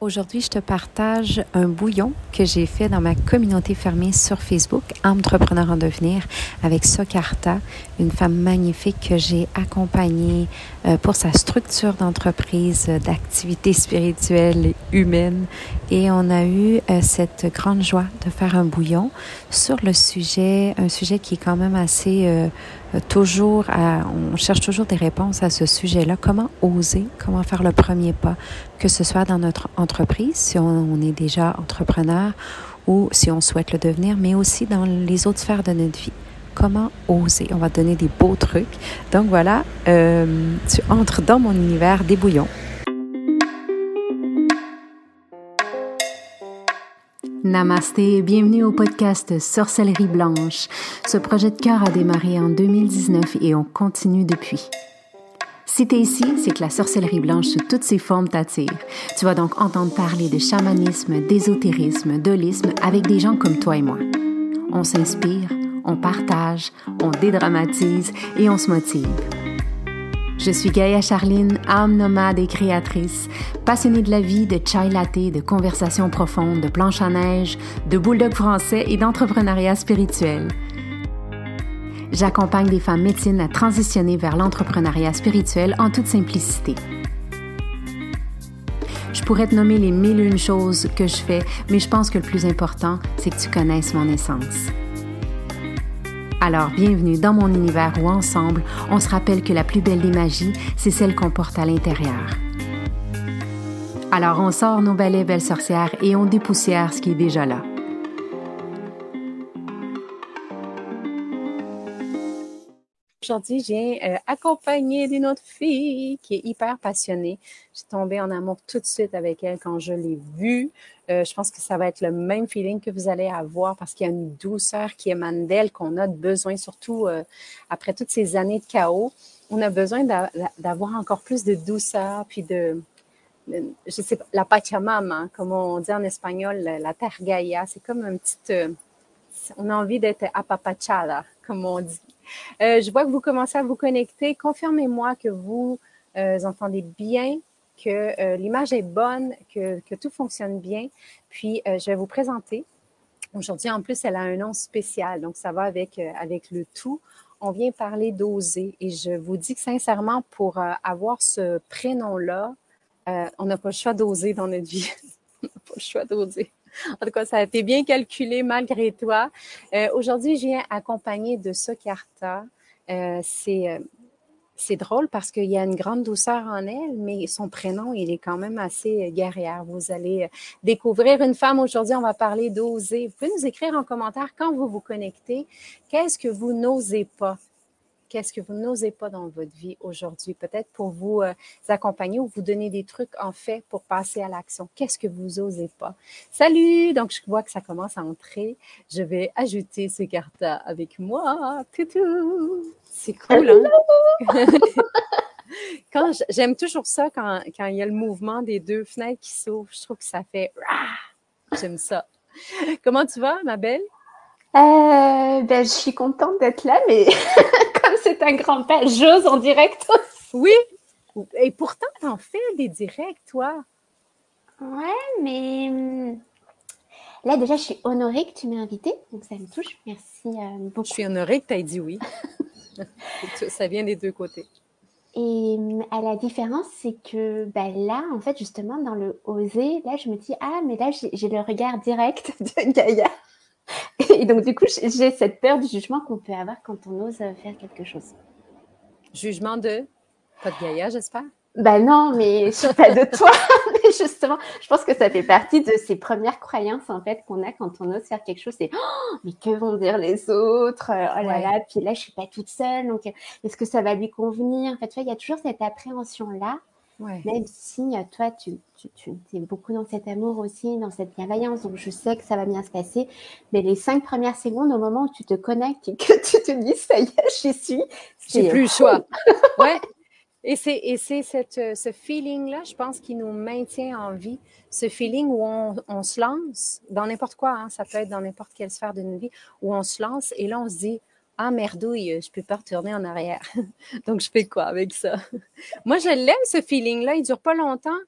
Aujourd'hui, je te partage un bouillon que j'ai fait dans ma communauté fermée sur Facebook, Entrepreneur en devenir, avec Sokarta, une femme magnifique que j'ai accompagnée pour sa structure d'entreprise, d'activité spirituelle et humaine. Et on a eu cette grande joie de faire un bouillon sur le sujet, un sujet qui est quand même assez... on cherche toujours des réponses à ce sujet-là. Comment oser, comment faire le premier pas, que ce soit dans notre entreprise, si on est déjà entrepreneur ou si on souhaite le devenir, mais aussi dans les autres sphères de notre vie. Comment oser? On va te donner des beaux trucs. Donc voilà, tu entres dans mon univers des bouillons. Namasté et bienvenue au podcast Sorcellerie Blanche. Ce projet de cœur a démarré en 2019 et on continue depuis. Si t'es ici, c'est que la sorcellerie blanche sous toutes ses formes t'attire. Tu vas donc entendre parler de chamanisme, d'ésotérisme, d'holisme avec des gens comme toi et moi. On s'inspire, on partage, on dédramatise et on se motive. Je suis Gaïa Charline, âme nomade et créatrice, passionnée de la vie, de chai latte, de conversations profondes, de planches à neige, de bulldog français et d'entrepreneuriat spirituel. J'accompagne des femmes médecines à transitionner vers l'entrepreneuriat spirituel en toute simplicité. Je pourrais te nommer les 1001 choses que je fais, mais je pense que le plus important, c'est que tu connaisses mon essence. Alors, bienvenue dans mon univers où ensemble, on se rappelle que la plus belle des magies, c'est celle qu'on porte à l'intérieur. Alors, on sort nos balais belles sorcières et on dépoussière ce qui est déjà là. Aujourd'hui, je viens accompagnée d'une autre fille qui est hyper passionnée. J'ai tombé en amour tout de suite avec elle quand je l'ai vue. Je pense que ça va être le même feeling que vous allez avoir parce qu'il y a une douceur qui émane d'elle qu'on a besoin, surtout après toutes ces années de chaos. On a besoin d'avoir encore plus de douceur, puis je sais pas, la Pachamama, comme on dit en espagnol, la terre Gaïa. C'est comme un petit... on a envie d'être apapachada, comme on dit. Je vois que vous commencez à vous connecter. Confirmez-moi que vous entendez bien, que l'image est bonne, que tout fonctionne bien. Puis, je vais vous présenter. Aujourd'hui, en plus, elle a un nom spécial, donc ça va avec le tout. On vient parler d'oser et je vous dis que sincèrement, pour avoir ce prénom-là, on n'a pas le choix d'oser dans notre vie. On n'a pas le choix d'oser. En tout cas, ça a été bien calculé malgré toi. Aujourd'hui, je viens accompagner de Sokarta. C'est drôle parce qu'il y a une grande douceur en elle, mais son prénom, il est quand même assez guerrière. Vous allez découvrir une femme aujourd'hui. On va parler d'oser. Vous pouvez nous écrire en commentaire quand vous vous connectez. Qu'est-ce que vous n'osez pas? Qu'est-ce que vous n'osez pas dans votre vie aujourd'hui? Peut-être pour vous accompagner ou vous donner des trucs en fait pour passer à l'action. Qu'est-ce que vous n'osez pas? Salut! Donc, je vois que ça commence à entrer. Je vais ajouter ce carta avec moi. Toutou! C'est cool, hein? J'aime toujours ça quand il y a le mouvement des deux fenêtres qui s'ouvrent. Je trouve que ça fait... J'aime ça. Comment tu vas, ma belle? Je suis contente d'être là, mais comme c'est un grand pas, j'ose en direct aussi. Oui, et pourtant, t'en fais des directs, toi. Ouais, mais là, déjà, je suis honorée que tu m'aies invitée, donc ça me touche. Merci beaucoup. Je suis honorée que tu aies dit oui. Ça vient des deux côtés. Et à la différence, c'est que là, en fait, justement, dans le oser, là, je me dis, mais là, j'ai le regard direct de Gaïa. Et donc, du coup, j'ai cette peur du jugement qu'on peut avoir quand on ose faire quelque chose. Jugement de? Pas de Gaïa, j'espère? Non, mais je suis pas de toi. Mais justement, je pense que ça fait partie de ces premières croyances, en fait, qu'on a quand on ose faire quelque chose. C'est, mais que vont dire les autres? Oh là là, puis là, je suis pas toute seule. Donc, est-ce que ça va lui convenir? En fait, tu vois, il y a toujours cette appréhension-là. Ouais. Même si toi, tu es beaucoup dans cet amour aussi, dans cette bienveillance, donc je sais que ça va bien se passer. Mais les 5 premières secondes, au moment où tu te connectes et que tu te dis, ça y est, j'y suis. J'ai plus le choix. Ouais. Et c'est ce feeling-là, je pense, qui nous maintient en vie. Ce feeling où on se lance dans n'importe quoi, hein, ça peut être dans n'importe quelle sphère de notre vie, où on se lance et là, on se dit, merdouille, je peux pas retourner en arrière. Donc, je fais quoi avec ça? Moi, je l'aime, ce feeling-là. Il dure pas longtemps,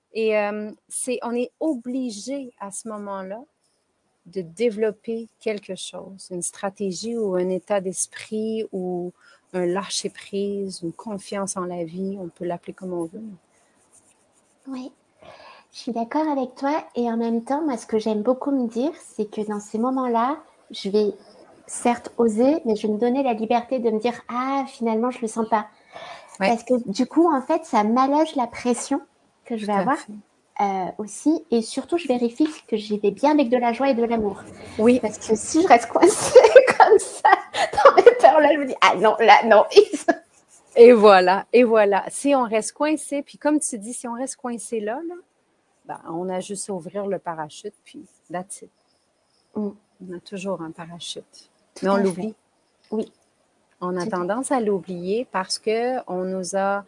Et on est obligé à ce moment-là de développer quelque chose, une stratégie ou un état d'esprit ou un lâcher-prise, une confiance en la vie, on peut l'appeler comme on veut. Oui, je suis d'accord avec toi. Et en même temps, moi, ce que j'aime beaucoup me dire, c'est que dans ces moments-là, je vais certes oser, mais je vais me donner la liberté de me dire, ah, finalement, je le sens pas. Ouais. Parce que du coup, en fait, ça m'allège la pression que je vais avoir aussi. Et surtout, je vérifie que j'y vais bien avec de la joie et de l'amour. Oui. Parce que si je reste coincée comme ça dans mes peurs-là, je me dis, ah non, là, non. Et voilà, et voilà. Si on reste coincé, puis comme tu dis, si on reste coincé là, ben, on a juste à ouvrir le parachute, puis that's it. On a toujours un parachute. Mais on l'oublie. Oui. On a tendance à l'oublier parce qu'on nous a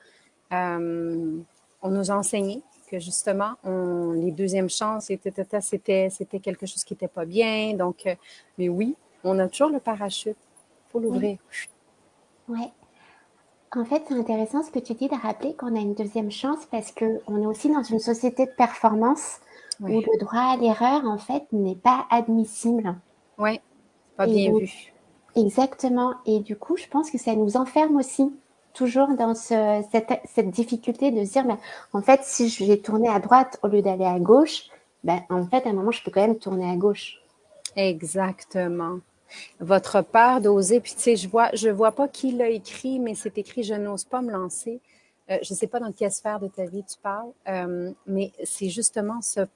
enseigné que justement, les deuxièmes chances, c'était quelque chose qui n'était pas bien. Donc, mais oui, on a toujours le parachute. Il faut l'ouvrir. Ouais. En fait, c'est intéressant ce que tu dis de rappeler qu'on a une deuxième chance parce qu'on est aussi dans une société de performance où le droit à l'erreur, en fait, n'est pas admissible. Oui, pas bien vu. Exactement. Et du coup, je pense que ça nous enferme aussi toujours dans cette difficulté de se dire, ben, en fait, si j'ai tourné à droite au lieu d'aller à gauche, ben, en fait, à un moment, je peux quand même tourner à gauche. Exactement. Votre peur d'oser, puis tu sais, je vois pas qui l'a écrit, mais c'est écrit « Je n'ose pas me lancer ». Je sais pas dans quelle sphère de ta vie tu parles, mais c'est justement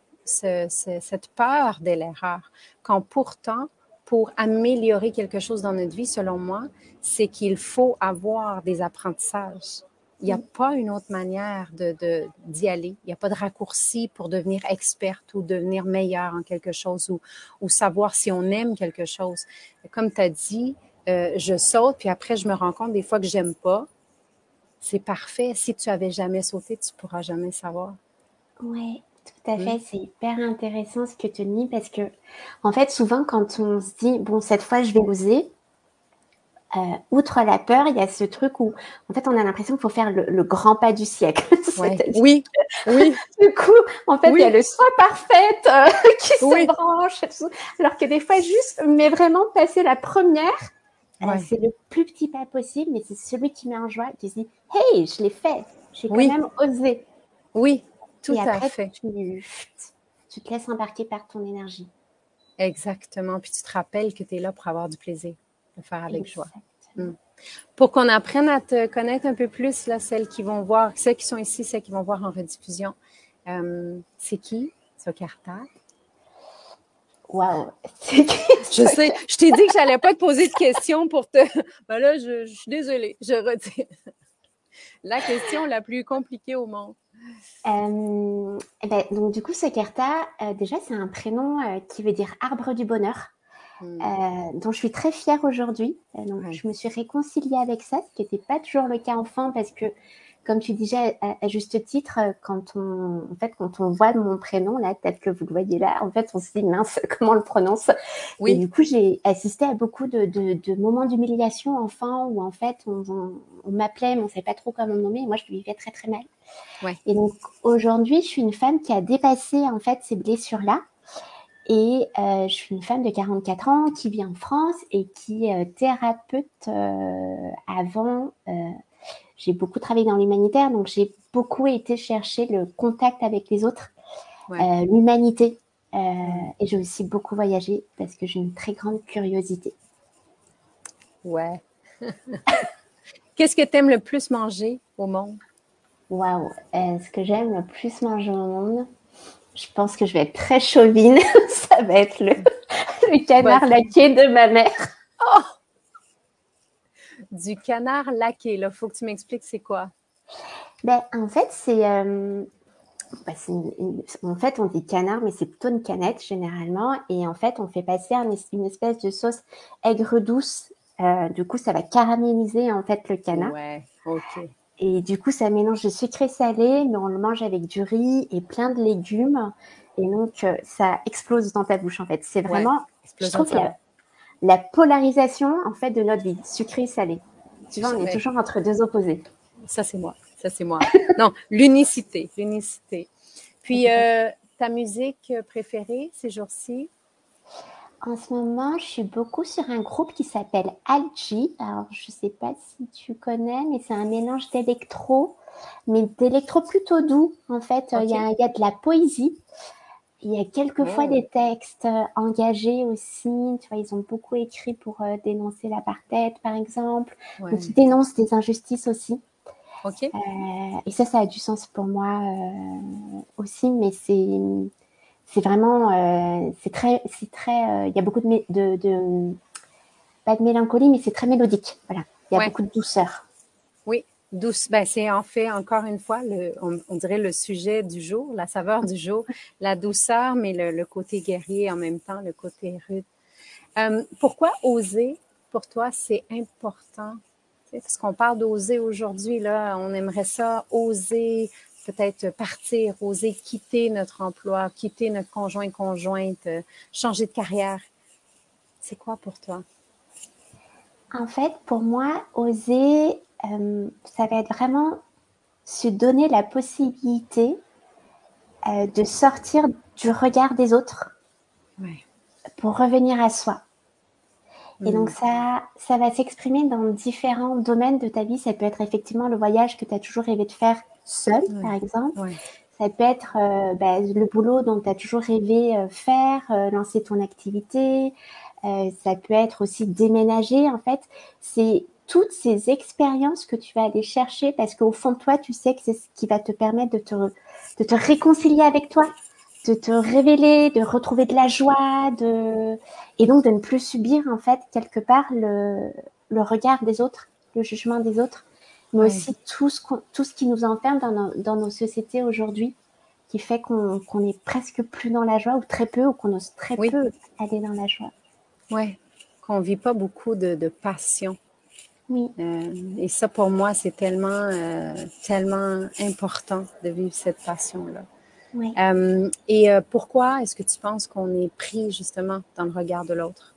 cette peur de l'erreur, quand pourtant, pour améliorer quelque chose dans notre vie, selon moi, c'est qu'il faut avoir des apprentissages. Il n'y a pas une autre manière d'y aller. Il n'y a pas de raccourci pour devenir experte ou devenir meilleure en quelque chose ou savoir si on aime quelque chose. Comme tu as dit, je saute, puis après, je me rends compte des fois que j'aime pas. C'est parfait. Si tu avais jamais sauté, tu pourras jamais savoir. Oui, tout à fait. C'est hyper intéressant ce que tu dis parce que, en fait, souvent, quand on se dit, bon, cette fois, je vais oser, outre la peur, il y a ce truc où, en fait, on a l'impression qu'il faut faire le grand pas du siècle. Ouais. Oui, oui. Du coup, en fait, il y a le soi parfaite qui se branche, alors que des fois, juste, mais vraiment passer la première, c'est le plus petit pas possible, mais c'est celui qui met en joie, qui se dit, hey, je l'ai fait, j'ai quand même osé. Oui, tout et à après, fait. Tu te laisses embarquer par ton énergie. Exactement. Puis tu te rappelles que tu es là pour avoir du plaisir, le faire avec joie. Pour qu'on apprenne à te connaître un peu plus, là, celles qui sont ici, celles qui vont voir en rediffusion, c'est qui, Sokarta? Wow! Je sais, je t'ai dit que j'allais pas te poser de questions pour te... Ben là, je suis désolée, je retire. La question la plus compliquée au monde. Donc du coup, Sokarta, déjà, c'est un prénom qui veut dire arbre du bonheur, dont je suis très fière aujourd'hui. Donc, je me suis réconciliée avec ça, ce qui n'était pas toujours le cas enfant, parce que, comme tu disais à juste titre, quand on voit mon prénom, là, peut-être que vous le voyez là, en fait, on se dit, mince, comment on le prononce? Et du coup, j'ai assisté à beaucoup de moments d'humiliation enfant, où en fait, on m'appelait, mais on ne savait pas trop comment me nommer, et moi, je le vivais très, très mal. Et donc, aujourd'hui, je suis une femme qui a dépassé, en fait, ces blessures-là. Et je suis une femme de 44 ans qui vit en France et qui est thérapeute avant. J'ai beaucoup travaillé dans l'humanitaire, donc j'ai beaucoup été chercher le contact avec les autres, l'humanité. Et j'ai aussi beaucoup voyagé parce que j'ai une très grande curiosité. Ouais. Qu'est-ce que tu aimes le plus manger au monde? Waouh! Ce que j'aime le plus manger au monde, je pense que je vais être très chauvine. Ça va être le canard laqué de ma mère. Oh! Du canard laqué, là. Faut que tu m'expliques c'est quoi. En fait, en fait, on dit canard, mais c'est plutôt une canette généralement. Et en fait, on fait passer une espèce de sauce aigre douce. Du coup, ça va caraméliser en fait le canard. Ouais, ok. Et du coup, ça mélange de sucré salé, mais on le mange avec du riz et plein de légumes. Et donc, ça explose dans ta bouche en fait. C'est vraiment, je trouve que la polarisation en fait de notre vie, sucré salé. Tu vois, on est toujours entre deux opposés. Ça, c'est moi. Ça, c'est moi. Non, l'unicité. Puis, ta musique préférée ces jours-ci? En ce moment, je suis beaucoup sur un groupe qui s'appelle Algi. Alors, je ne sais pas si tu connais, mais c'est un mélange d'électro, mais d'électro plutôt doux. En fait, il OK. y a de la poésie. Il y a quelquefois Oh, des textes engagés aussi. Tu vois, ils ont beaucoup écrit pour dénoncer l'apartheid, par exemple. Donc, ils ouais. dénoncent des injustices aussi. OK. Et ça a du sens pour moi aussi, mais c'est vraiment, il y a beaucoup pas de mélancolie, mais c'est très mélodique. Voilà, il y a Ouais. beaucoup de douceur. Oui. Douce. Ben, c'est en fait, encore une fois, on dirait le sujet du jour, la saveur du jour, la douceur, mais le côté guerrier en même temps, le côté rude. Pourquoi oser, pour toi, c'est important? Parce qu'on parle d'oser aujourd'hui, là, on aimerait ça, oser peut-être partir, oser quitter notre emploi, quitter notre conjointe, changer de carrière. C'est quoi pour toi? En fait, pour moi, oser, ça va être vraiment se donner la possibilité de sortir du regard des autres Ouais. pour revenir à soi. Et donc Mm. ça va s'exprimer dans différents domaines de ta vie. Ça peut être effectivement le voyage que tu as toujours rêvé de faire seul, par Ouais. exemple. Ouais. Ça peut être le boulot dont tu as toujours rêvé faire, lancer ton activité. Ça peut être aussi déménager, en fait. C'est toutes ces expériences que tu vas aller chercher parce qu'au fond de toi, tu sais que c'est ce qui va te permettre de te réconcilier avec toi, de te révéler, de retrouver de la joie, et donc de ne plus subir, en fait, quelque part, le regard des autres, le jugement des autres, mais Ouais. aussi tout ce qui nous enferme dans nos sociétés aujourd'hui, qui fait qu'on est presque plus dans la joie, ou très peu, ou qu'on ose très Oui. peu aller dans la joie. Ouais. Qu'on vit pas beaucoup de passion. Oui, Et ça, pour moi, c'est tellement important de vivre cette passion-là. oui. Pourquoi est-ce que tu penses qu'on est pris justement dans le regard de l'autre?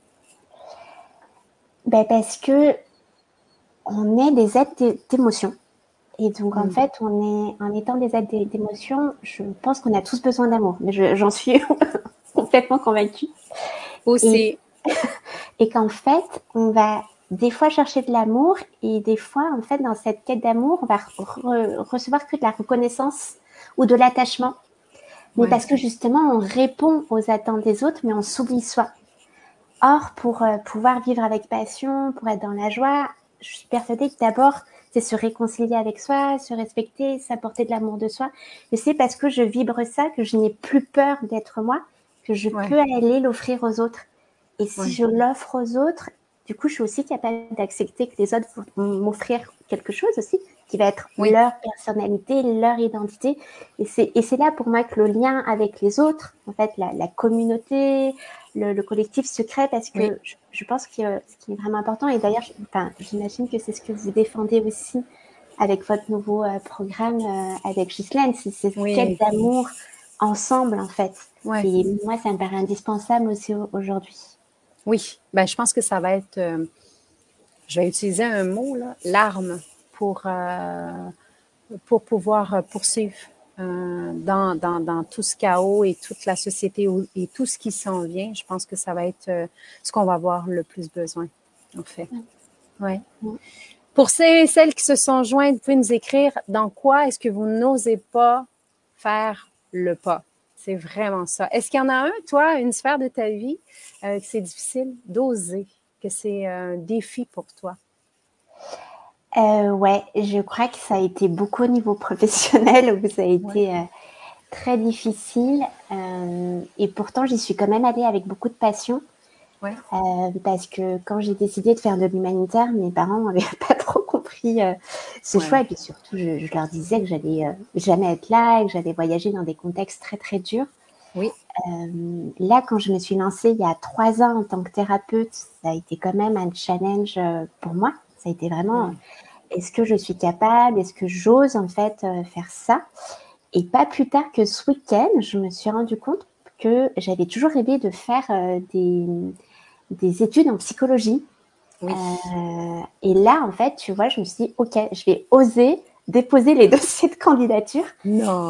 Ben parce que on est des êtres d'émotion. Et donc, en Mm. fait, en étant des êtres d'émotion, je pense qu'on a tous besoin d'amour. Mais j'en suis complètement convaincue. Et, Aussi, et qu'en fait, on va des fois chercher de l'amour et des fois, en fait, dans cette quête d'amour, on va recevoir que de la reconnaissance ou de l'attachement. Mais ouais, parce que justement, on répond aux attentes des autres, mais on s'oublie soi. Or, pour pouvoir vivre avec passion, pour être dans la joie, je suis persuadée que d'abord, c'est se réconcilier avec soi, se respecter, s'apporter de l'amour de soi. Et c'est parce que je vibre ça que je n'ai plus peur d'être moi, que je ouais, peux aller l'offrir aux autres. Et si ouais, je l'offre aux autres, du coup, je suis aussi capable d'accepter que les autres vont m'offrir quelque chose aussi, qui va être oui, leur personnalité, leur identité. Et c'est là pour moi que le lien avec les autres, en fait, la communauté, le collectif se crée, parce oui, que je pense que ce qui est vraiment important, et d'ailleurs, j'imagine que c'est ce que vous défendez aussi avec votre nouveau programme avec Ghislaine, c'est cette quête oui, d'amour ensemble, en fait. ouais, Et moi, ça me paraît indispensable aussi aujourd'hui. oui. Ben, je pense que ça va être, je vais utiliser un mot, là, l'arme pour, pour pouvoir poursuivre dans tout ce chaos et toute la société et tout ce qui s'en vient. Je pense que ça va être ce qu'on va avoir le plus besoin, en fait. Ouais. Mm. Pour celles qui se sont jointes, vous pouvez nous écrire dans quoi est-ce que vous n'osez pas faire le pas. C'est vraiment ça. Est-ce qu'il y en a un, toi, une sphère de ta vie que c'est difficile d'oser, que c'est un défi pour toi? Ouais, je crois que ça a été beaucoup au niveau professionnel, où ça a Ouais. été très difficile. Et pourtant, j'y suis quand même allée avec beaucoup de passion. Ouais. Parce que quand j'ai décidé de faire de l'humanitaire, mes parents n'avaient pas trop compris ce choix. Ouais. Et puis surtout, je leur disais que j'allais jamais être là et que j'allais voyager dans des contextes très très durs. Oui. Là, quand je me suis lancée il y a 3 ans en tant que thérapeute, ça a été quand même un challenge pour moi. Ça a été vraiment, Ouais. est-ce que je suis capable? Est-ce que j'ose en fait faire ça? Et pas plus tard que ce week-end, je me suis rendu compte que j'avais toujours rêvé de faire des études en psychologie. Oui. Et là, en fait, tu vois, je me suis dit, OK, je vais oser déposer les dossiers de candidature. Non.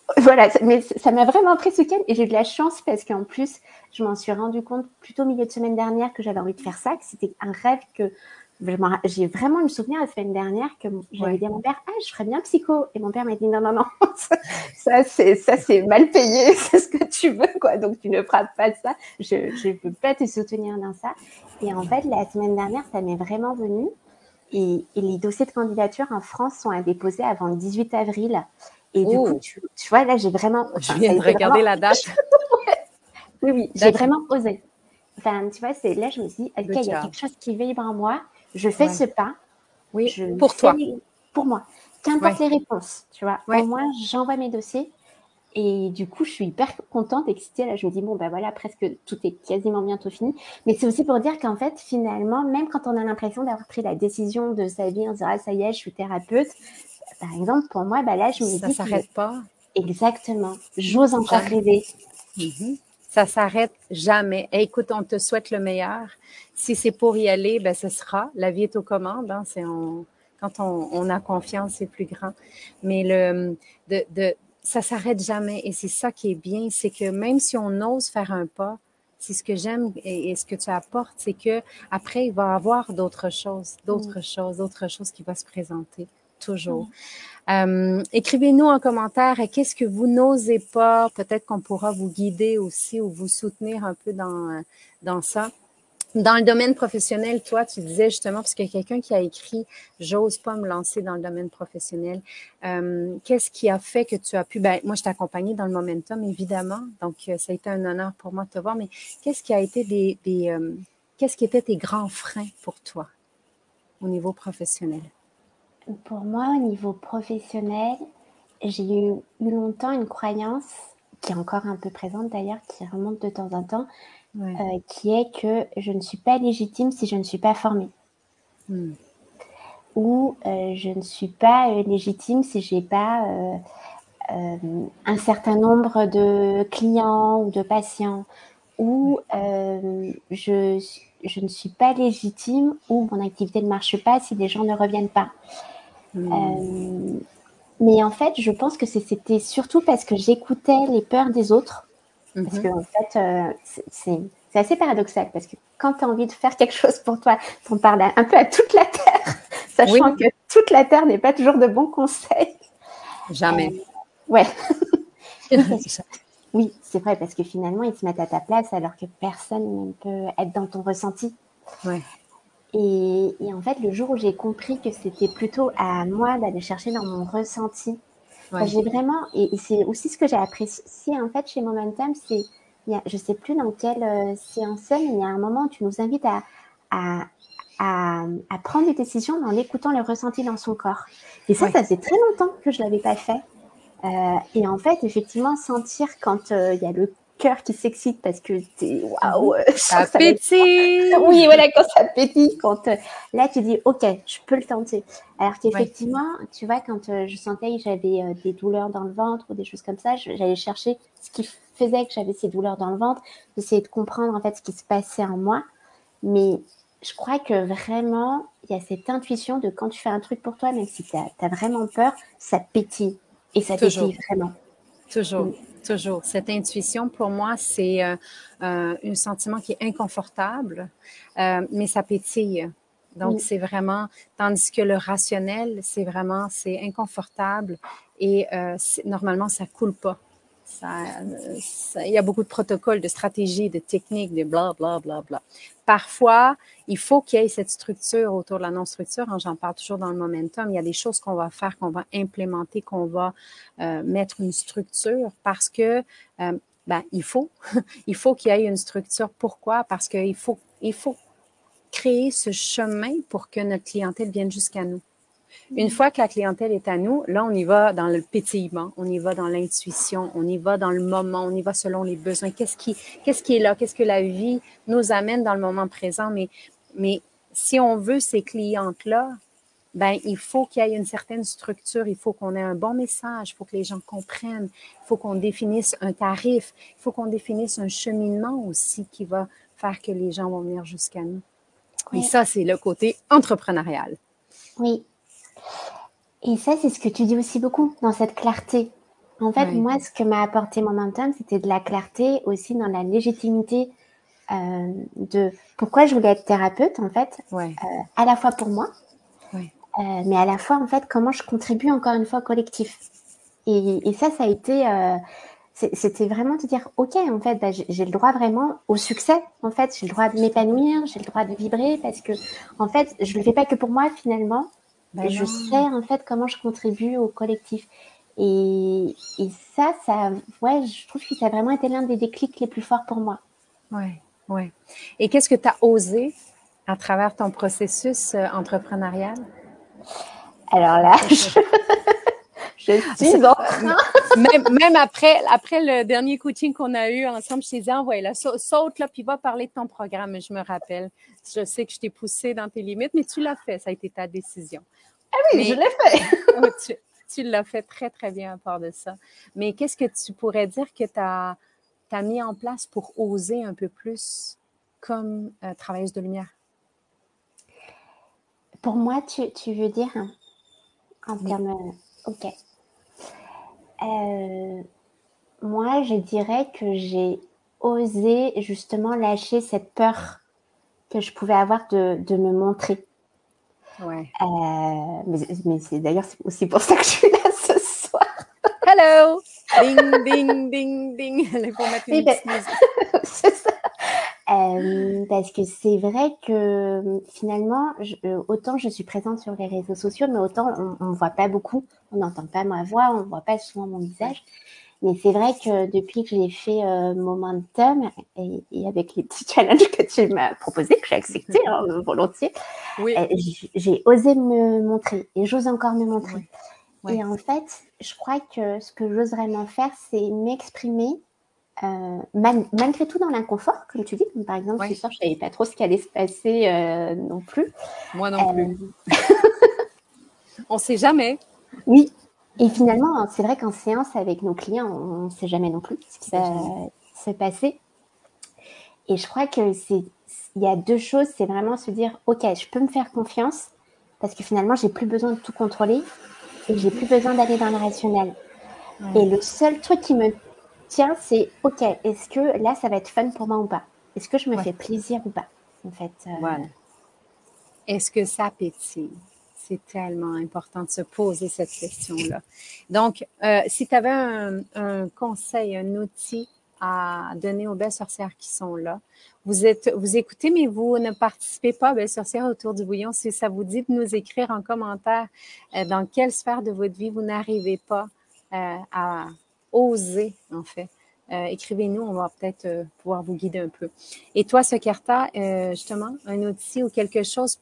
Voilà, mais ça m'a vraiment pris ce week-end et j'ai eu de la chance parce qu'en plus, je m'en suis rendu compte plutôt au milieu de semaine dernière que j'avais envie de faire ça, que c'était un rêve que j'ai vraiment me souvenir la semaine dernière que j'avais dit à mon père, ah, je ferais bien psycho. Et mon père m'a dit, non, non, non, ça c'est mal payé, c'est ce que tu veux, quoi. Donc, tu ne feras pas de ça. Je ne peux pas te soutenir dans ça. Et en fait, la semaine dernière, ça m'est vraiment venu. Et les dossiers de candidature en France sont à déposer avant le 18 avril. Et du coup, tu vois, là, j'ai vraiment. Je viens de regarder la date. Oui, oui, j'ai vraiment osé. Enfin, tu vois, là, je me suis dit, OK, il y a quelque chose qui vibre en moi. Je fais ce pas. Oui, je pour toi. Pour moi. Qu'importe les réponses, tu vois. Au moins, j'envoie mes dossiers. Et du coup, je suis hyper contente, excitée. Là, je me dis, bon, ben voilà, presque tout est quasiment bientôt fini. Mais c'est aussi pour dire qu'en fait, finalement, même quand on a l'impression d'avoir pris la décision de sa vie, on se dit, ah, ça y est, je suis thérapeute. Par exemple, pour moi, là, je me dis. Ça ne s'arrête pas. Exactement. J'ose encore rêver. Ça s'arrête jamais. Et écoute, on te souhaite le meilleur. Si c'est pour y aller, ben ce sera. La vie est aux commandes. Hein. Quand on a confiance, c'est plus grand. Mais ça s'arrête jamais. Et c'est ça qui est bien, c'est que même si on ose faire un pas, c'est ce que j'aime et ce que tu apportes, c'est que après il va y avoir d'autres choses qui vont se présenter toujours. Écrivez-nous en commentaire qu'est-ce que vous n'osez pas. Peut-être qu'on pourra vous guider aussi ou vous soutenir un peu dans ça. Dans le domaine professionnel, toi, tu disais justement, parce qu'il y a quelqu'un qui a écrit « J'ose pas me lancer dans le domaine professionnel ». Qu'est-ce qui a fait que tu as pu… Ben, moi, je t'ai accompagnée dans le momentum, évidemment. Donc, ça a été un honneur pour moi de te voir. Mais qu'est-ce qui a été qu'est-ce qui étaient tes grands freins pour toi au niveau professionnel? Pour moi, au niveau professionnel, j'ai eu longtemps une croyance, qui est encore un peu présente d'ailleurs, qui remonte de temps en temps, qui est que je ne suis pas légitime si je ne suis pas formée. Ou je ne suis pas légitime si je n'ai pas un certain nombre de clients ou de patients. Ou je ne suis pas légitime ou mon activité ne marche pas si les gens ne reviennent pas. Mais en fait, je pense que c'était surtout parce que j'écoutais les peurs des autres. Parce que en fait, c'est assez paradoxal. Parce que quand tu as envie de faire quelque chose pour toi, on parle un peu à toute la Terre, sachant que toute la Terre n'est pas toujours de bons conseils. Jamais. Ouais. Oui, c'est vrai, parce que finalement, ils se mettent à ta place alors que personne ne peut être dans ton ressenti. Ouais. Et en fait, le jour où j'ai compris que c'était plutôt à moi d'aller chercher dans mon ressenti, j'ai vraiment, et c'est aussi ce que j'ai apprécié en fait chez Momentum, c'est, je ne sais plus dans quelle séance c'est, mais il y a un moment où tu nous invites à prendre des décisions en écoutant le ressenti dans son corps. Et ça faisait très longtemps que je ne l'avais pas fait. Et en fait, effectivement, sentir quand il y a le cœur qui s'excite parce que t'es waouh, ça pétille. Oui, voilà, quand ça pétille, quand là tu dis ok, je peux le tenter. Alors qu'effectivement, tu vois, quand je sentais que j'avais des douleurs dans le ventre ou des choses comme ça, j'allais chercher ce qui faisait que j'avais ces douleurs dans le ventre, d'essayer de comprendre en fait ce qui se passait en moi. Mais je crois que vraiment, il y a cette intuition de quand tu fais un truc pour toi, même si tu as vraiment peur, ça pétille. Et ça pétille vraiment. Toujours. Cette intuition, pour moi, c'est un sentiment qui est inconfortable, mais ça pétille. Donc, c'est vraiment, tandis que le rationnel, c'est inconfortable et normalement, ça coule pas. Il y a beaucoup de protocoles, de stratégies, de techniques, de bla, bla, bla, bla. Parfois, il faut qu'il y ait cette structure autour de la non-structure. J'en parle toujours dans le momentum. Il y a des choses qu'on va faire, qu'on va implémenter, qu'on va mettre une structure parce que il faut qu'il y ait une structure. Pourquoi? Parce qu'il faut créer ce chemin pour que notre clientèle vienne jusqu'à nous. Une fois que la clientèle est à nous, là, on y va dans le pétillement, on y va dans l'intuition, on y va dans le moment, on y va selon les besoins. Qu'est-ce qui est là? Qu'est-ce que la vie nous amène dans le moment présent? Mais si on veut ces clientes-là, il faut qu'il y ait une certaine structure, il faut qu'on ait un bon message, il faut que les gens comprennent, il faut qu'on définisse un tarif, il faut qu'on définisse un cheminement aussi qui va faire que les gens vont venir jusqu'à nous. Et ça, c'est le côté entrepreneurial. Oui. Et ça, c'est ce que tu dis aussi beaucoup dans cette clarté. En fait, Oui, moi, ce que m'a apporté Momentum, c'était de la clarté aussi dans la légitimité de pourquoi je voulais être thérapeute, en fait, oui, à la fois pour moi, oui. mais à la fois, en fait, comment je contribue encore une fois au collectif. Et ça a été, c'était vraiment de dire, ok, en fait, bah, j'ai le droit vraiment au succès. En fait, j'ai le droit de m'épanouir, j'ai le droit de vibrer, parce que, en fait, je le fais pas que pour moi finalement. Ben Je sais non. en fait comment je contribue au collectif. Et ça, ouais, je trouve que ça a vraiment été l'un des déclics les plus forts pour moi. Oui, oui. Et qu'est-ce que tu as osé à travers ton processus entrepreneurial? Alors là, je suis en train. Même après le dernier coaching qu'on a eu ensemble, je t'ai dit, envoie là, saute là, puis va parler de ton programme. Je me rappelle. Je sais que je t'ai poussé dans tes limites, mais tu l'as fait. Ça a été ta décision. Oui, je Mais l'ai fait. oh, tu l'as fait très, très bien à part de ça. Mais qu'est-ce que tu pourrais dire que tu as mis en place pour oser un peu plus comme travailleuse de lumière? Pour moi, tu veux dire en Oui. termes. Ok. Euh, Moi, je dirais que j'ai osé justement lâcher cette peur que je pouvais avoir de me montrer. Ouais. Mais c'est d'ailleurs c'est aussi pour ça que je suis là ce soir. Hello! Ding, ding, ding, ding. Il faut mettre Oui, une petite musique. c'est ça. Parce que c'est vrai que finalement, autant je suis présente sur les réseaux sociaux, mais autant on ne voit pas beaucoup, on n'entend pas ma voix, on ne voit pas souvent mon Ouais. visage. Mais c'est vrai que depuis que j'ai fait Momentum et avec les petits challenges que tu m'as proposés, que j'ai accepté volontiers, Oui. j'ai osé me montrer et j'ose encore me montrer. Ouais. Et Ouais. en fait, je crois que ce que j'ose vraiment faire, c'est m'exprimer malgré tout dans l'inconfort, comme tu dis. Comme par exemple, ce Ouais. soir, je ne savais pas trop ce qui allait se passer non plus. Moi non plus. Euh, On sait jamais. oui. Et finalement, c'est vrai qu'en séance avec nos clients, on ne sait jamais non plus ce qui On sait va jamais. se passer. Et je crois que il y a deux choses, c'est vraiment se dire, ok, je peux me faire confiance parce que finalement, j'ai plus besoin de tout contrôler et j'ai plus besoin d'aller dans le rationnel. Et Ouais. le seul truc qui me tient, c'est, ok, est-ce que là, ça va être fun pour moi ou pas? Est-ce que je me Ouais. fais plaisir ou pas? En fait, Voilà. Est-ce que ça pétille? C'est tellement important de se poser cette question-là. Donc, si tu avais un conseil, un outil à donner aux belles sorcières qui sont là, vous écoutez, mais vous ne participez pas, belles sorcières autour du bouillon. Si ça vous dit de nous écrire en commentaire dans quelle sphère de votre vie vous n'arrivez pas à oser, en fait. Écrivez-nous, on va peut-être pouvoir vous guider un peu. Et toi, Sokerta, justement, un outil ou quelque chose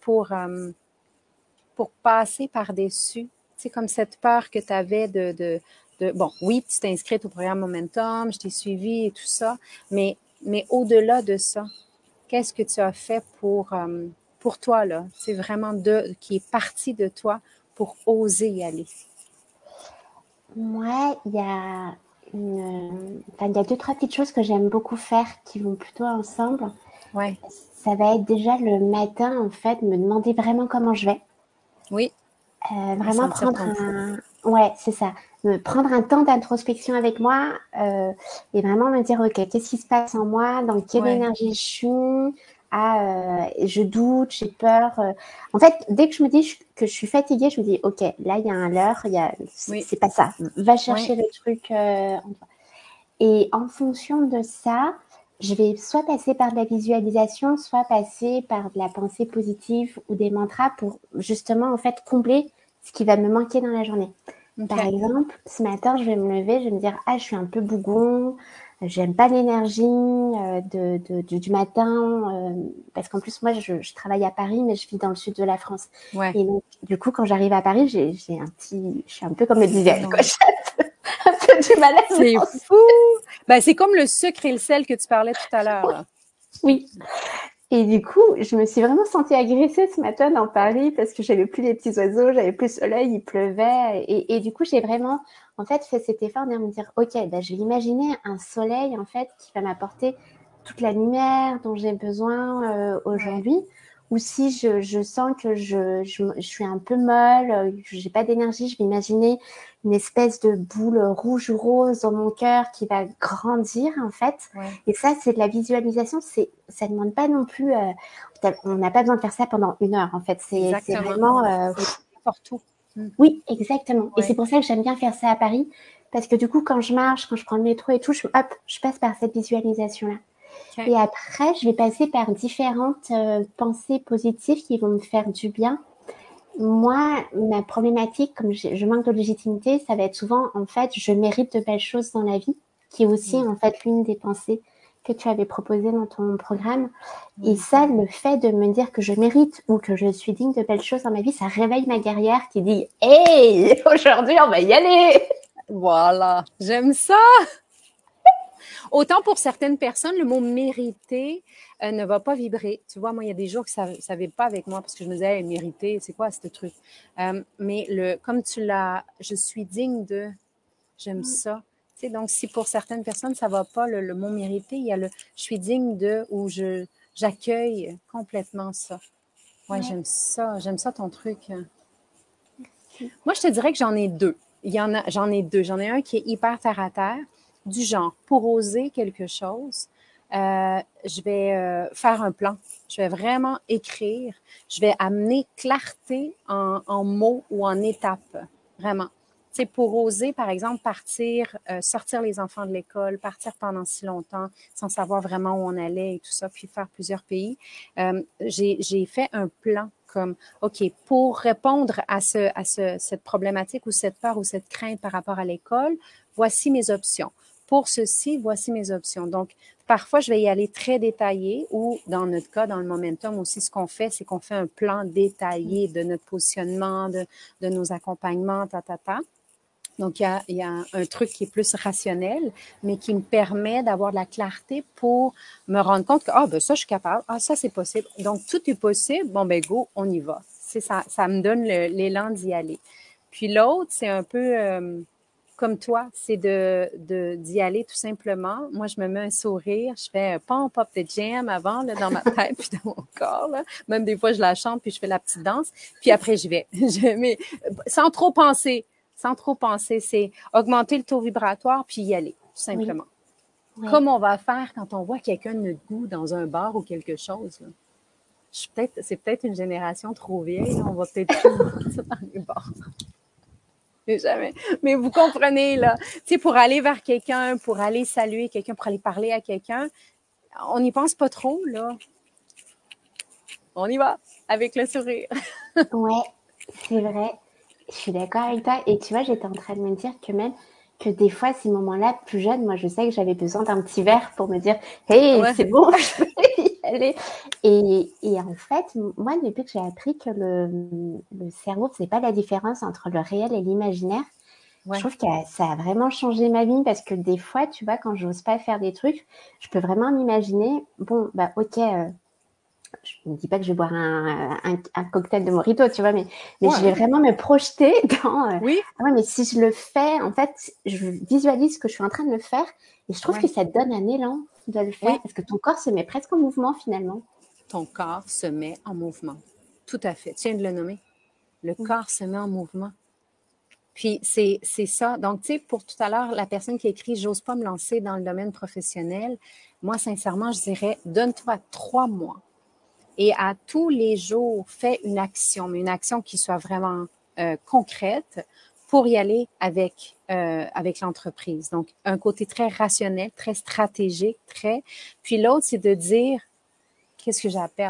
pour passer par-dessus, c'est comme cette peur que tu avais bon, oui, tu t'es inscrite au programme Momentum, je t'ai suivi et tout ça, mais au-delà de ça, qu'est-ce que tu as fait pour toi, là? C'est vraiment qui est parti de toi pour oser y aller. moi, enfin, il y a deux, trois petites choses que j'aime beaucoup faire qui vont plutôt ensemble. Ouais, Ça va être déjà le matin, en fait, me demander vraiment comment je vais. oui, Vraiment ressentir prendre ton pouls. ouais, c'est ça. Prendre un temps d'introspection avec moi et vraiment me dire, ok, qu'est-ce qui se passe en moi, dans quelle Ouais, énergie je suis, je doute, j'ai peur. En fait, dès que je me dis que je suis fatiguée, je me dis, ok, là, il y a un leurre, oui, c'est pas ça. Va ouais, chercher le truc en toi. Et en fonction de ça, je vais soit passer par de la visualisation, soit passer par de la pensée positive ou des mantras pour justement en fait combler ce qui va me manquer dans la journée. Par OK, exemple, ce matin, je vais me lever, je vais me dire ah je suis un peu bougon, j'aime pas l'énergie du matin parce qu'en plus moi je travaille à Paris mais je vis dans le sud de la France ouais. et donc du coup quand j'arrive à Paris je suis un peu comme le disait Non. quoi, j'ai un peu du mal à me C'est lancer. fou! Ben, c'est comme le sucre et le sel que tu parlais tout à l'heure, là. Oui. Et du coup, je me suis vraiment sentie agressée ce matin d'en parler parce que j'avais plus les petits oiseaux, j'avais plus le soleil, il pleuvait. Et du coup, j'ai vraiment, en fait, fait cet effort de me dire, OK, ben, je vais imaginer un soleil, en fait, qui va m'apporter toute la lumière dont j'ai besoin Ouais, aujourd'hui, ou si je sens que je suis un peu molle, j'ai pas d'énergie, je vais imaginer une espèce de boule rouge ou rose dans mon cœur qui va grandir en fait. Ouais. Et ça, c'est de la visualisation. Ça demande pas non plus. On n'a pas besoin de faire ça pendant 1 heure en fait. C'est vraiment. N'importe où. Oui, exactement. Et Ouais. c'est pour ça que j'aime bien faire ça à Paris, parce que du coup, quand je marche, quand je prends le métro et tout, je passe par cette visualisation-là. Okay. Et après, je vais passer par différentes pensées positives qui vont me faire du bien. Moi, ma problématique, comme je manque de légitimité, ça va être souvent, en fait, je mérite de belles choses dans la vie, qui est aussi, en fait, l'une des pensées que tu avais proposées dans ton programme. Et ça, le fait de me dire que je mérite ou que je suis digne de belles choses dans ma vie, ça réveille ma guerrière qui dit « Hey, aujourd'hui, on va y aller !» Voilà, j'aime ça! Autant pour certaines personnes, le mot mériter ne va pas vibrer. Tu vois, moi, il y a des jours que ça ne vibre pas avec moi parce que je me disais, hey, mériter, c'est quoi ce truc? Mais comme tu l'as, je suis digne de, j'aime ça. Tu sais, donc, si pour certaines personnes, ça ne va pas, le mot mériter, il y a le je suis digne de ou j'accueille complètement ça. Ouais, j'aime ça ton truc. Moi, je te dirais que j'en ai deux. J'en ai deux. J'en ai un qui est hyper terre à terre, du genre, pour oser quelque chose, je vais faire un plan. Je vais vraiment écrire. Je vais amener clarté en mots ou en étapes. Vraiment. Tu sais, pour oser, par exemple, partir, sortir les enfants de l'école, partir pendant si longtemps sans savoir vraiment où on allait et tout ça, puis faire plusieurs pays, j'ai fait un plan comme, OK, pour répondre à cette problématique ou cette peur ou cette crainte par rapport à l'école, voici mes options. Pour ceci, voici mes options. Donc, parfois, je vais y aller très détaillé ou, dans notre cas, dans le momentum aussi, ce qu'on fait, c'est qu'on fait un plan détaillé de notre positionnement, de nos accompagnements, Donc, il y a un truc qui est plus rationnel, mais qui me permet d'avoir de la clarté pour me rendre compte que, ah, ben ça, je suis capable. Ah, ça, c'est possible. Donc, tout est possible. Bon, ben go, on y va. C'est ça, ça me donne l'élan d'y aller. Puis l'autre, c'est un peu comme toi, c'est d'y aller tout simplement. Moi, je me mets un sourire, je fais un pump up de jam avant là, dans ma tête puis dans mon corps. Là. Même des fois, je la chante puis je fais la petite danse. Puis après, j'y vais. Mais sans trop penser. Sans trop penser, c'est augmenter le taux vibratoire puis y aller, tout simplement. Oui. Comme on va faire quand on voit quelqu'un de notre goût dans un bar ou quelque chose. Là. C'est peut-être une génération trop vieille. Là. On va peut-être plus voir ça dans les bars. Jamais. Mais vous comprenez, là. Tu sais, pour aller vers quelqu'un, pour aller saluer quelqu'un, pour aller parler à quelqu'un, on n'y pense pas trop, là. On y va, avec le sourire. Ouais, c'est vrai. Je suis d'accord avec toi. Et tu vois, j'étais en train de me dire que même que des fois, ces moments-là, plus jeune, moi, je sais que j'avais besoin d'un petit verre pour me dire, hey, c'est bon, je peux y aller. Et en fait, moi, depuis que j'ai appris que le cerveau ne faisait pas la différence entre le réel et l'imaginaire, je trouve que ça a vraiment changé ma vie parce que des fois, tu vois, quand j'ose pas faire des trucs, je peux vraiment m'imaginer, bon, bah, ok, je ne dis pas que je vais boire un cocktail de mojito, tu vois, mais je vais vraiment me projeter dans ah ouais, mais si je le fais, en fait, je visualise que je suis en train de le faire et je trouve que ça te donne un élan de le faire parce que ton corps se met presque en mouvement finalement. Ton corps se met en mouvement. Tout à fait. Tu viens de le nommer. Le corps se met en mouvement. Puis c'est ça. Donc, tu sais, pour tout à l'heure, la personne qui écrit « J'ose pas me lancer dans le domaine professionnel », moi, sincèrement, je dirais « Donne-toi 3 mois et à tous les jours, fais une action, mais une action qui soit vraiment concrète pour y aller avec l'entreprise. » Donc, un côté très rationnel, très stratégique, Puis l'autre, c'est de dire « Qu'est-ce que j'ai à perdre? »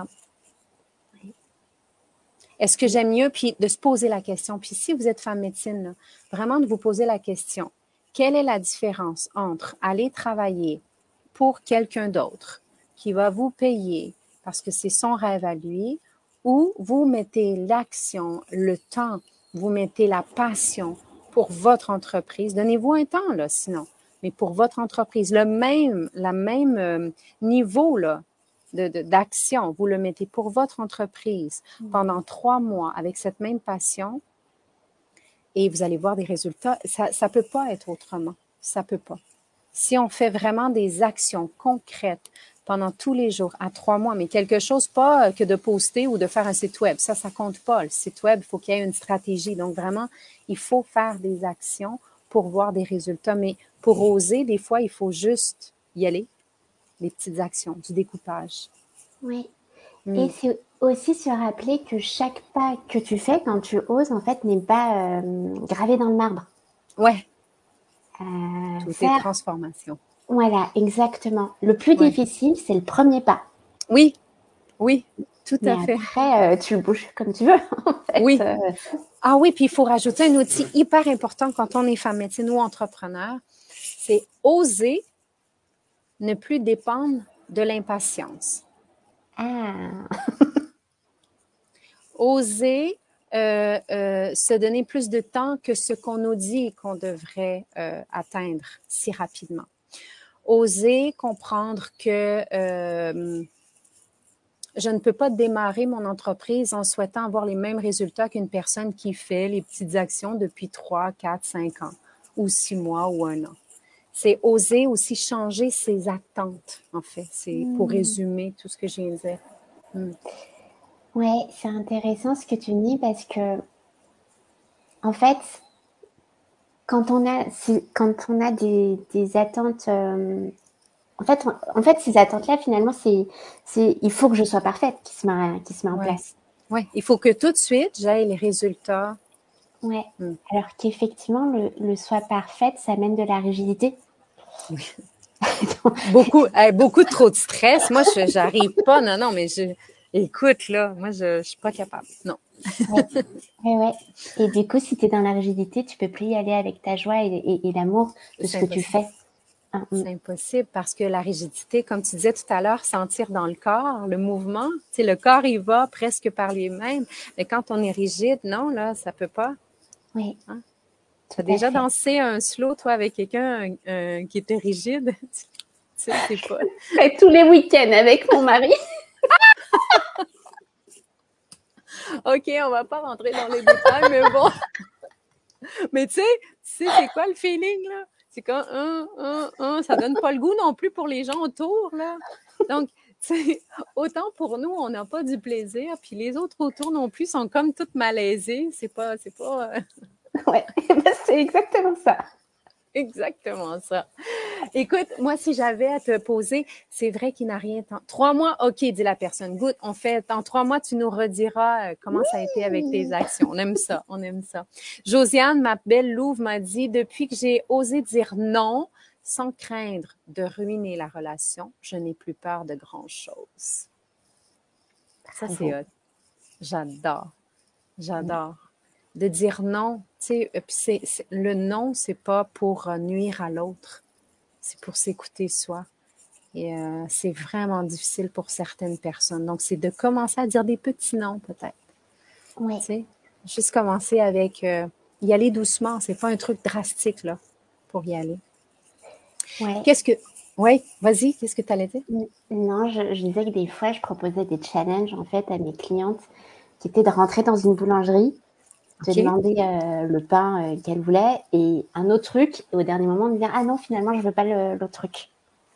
Est-ce que j'aime mieux? Puis de se poser la question. Puis si vous êtes femme médecine, là, vraiment de vous poser la question. Quelle est la différence entre aller travailler pour quelqu'un d'autre qui va vous payer parce que c'est son rêve à lui ou vous mettez l'action, le temps, vous mettez la passion pour votre entreprise. Donnez-vous un temps, là, sinon. Mais pour votre entreprise, la même niveau, là, d'action, vous le mettez pour votre entreprise pendant 3 mois avec cette même passion et vous allez voir des résultats. Ça ne peut pas être autrement. Ça ne peut pas. Si on fait vraiment des actions concrètes pendant tous les jours, à 3 mois, mais quelque chose pas que de poster ou de faire un site web. Ça compte pas. Le site web, il faut qu'il y ait une stratégie. Donc, vraiment, il faut faire des actions pour voir des résultats. Mais pour oser, des fois, il faut juste y aller. Les petites actions, du découpage. Oui. Et c'est aussi se rappeler que chaque pas que tu fais quand tu oses, en fait, n'est pas gravé dans le marbre. Ouais. Tout est transformation. Voilà, exactement. Le plus difficile, c'est le premier pas. Oui, oui, tout Mais à fait. après, tu le bouges comme tu veux, en fait. Oui. Ah oui, puis il faut rajouter un outil hyper important quand on est femme, mais nous, entrepreneurs, c'est oser ne plus dépendre de l'impatience. Ah. Oser se donner plus de temps que ce qu'on nous dit qu'on devrait atteindre si rapidement. Oser comprendre que je ne peux pas démarrer mon entreprise en souhaitant avoir les mêmes résultats qu'une personne qui fait les petites actions depuis 3, 4, 5 ans ou 6 mois ou 1 an. C'est oser aussi changer ses attentes, en fait. C'est pour résumer tout ce que je viens de dire. Ouais, c'est intéressant ce que tu dis parce que, en fait, quand on a des attentes, en fait, ces attentes-là, finalement, il faut que je sois parfaite qui se met en place. Oui, il faut que tout de suite, j'aille les résultats. Ouais. Alors qu'effectivement, le soi parfaite, ça mène de la rigidité. Oui. beaucoup trop de stress. Moi, j'arrive pas. Non, mais écoute, là, moi, je suis pas capable. Non. Ouais. Et du coup, si tu es dans la rigidité, tu peux plus y aller avec ta joie et l'amour de ce que tu fais. C'est impossible parce que la rigidité, comme tu disais tout à l'heure, sentir dans le corps, le mouvement, tu sais, le corps, il va presque par lui-même. Mais quand on est rigide, non, là, ça peut pas. Oui. Hein? Tu as déjà dansé un slow, toi, avec quelqu'un qui était rigide? Tu sais, c'est pas. Tous les week-ends avec mon mari. OK, on va pas rentrer dans les détails, mais bon. Mais tu sais, c'est quoi le feeling, là? C'est comme, ça donne pas le goût non plus pour les gens autour, là. Donc, autant pour nous, on n'a pas du plaisir, puis les autres autour non plus sont comme toutes malaisées. C'est pas. Ouais, c'est exactement ça. Exactement ça. Écoute, moi, si j'avais à te poser, c'est vrai qu'il n'a rien. 3 mois, OK, dit la personne. Good, on fait. En 3 mois, tu nous rediras comment ça a été avec tes actions. On aime ça, on aime ça. Josiane, ma belle Louve, m'a dit, depuis que j'ai osé dire non, sans craindre de ruiner la relation, je n'ai plus peur de grand-chose. Ça, c'est hot. J'adore. De dire non, tu sais, le non, c'est pas pour nuire à l'autre, c'est pour s'écouter soi. Et c'est vraiment difficile pour certaines personnes. Donc, c'est de commencer à dire des petits noms, peut-être. Oui. Tu sais, juste commencer avec y aller doucement. C'est pas un truc drastique, là, pour y aller. Ouais. Oui, vas-y, qu'est-ce que tu allais dire? Non, je disais que des fois, je proposais des challenges, en fait, à mes clientes qui étaient de rentrer dans une boulangerie, de demander le pain qu'elles voulaient et un autre truc, et au dernier moment, de dire « Ah non, finalement, je veux pas l'autre truc. »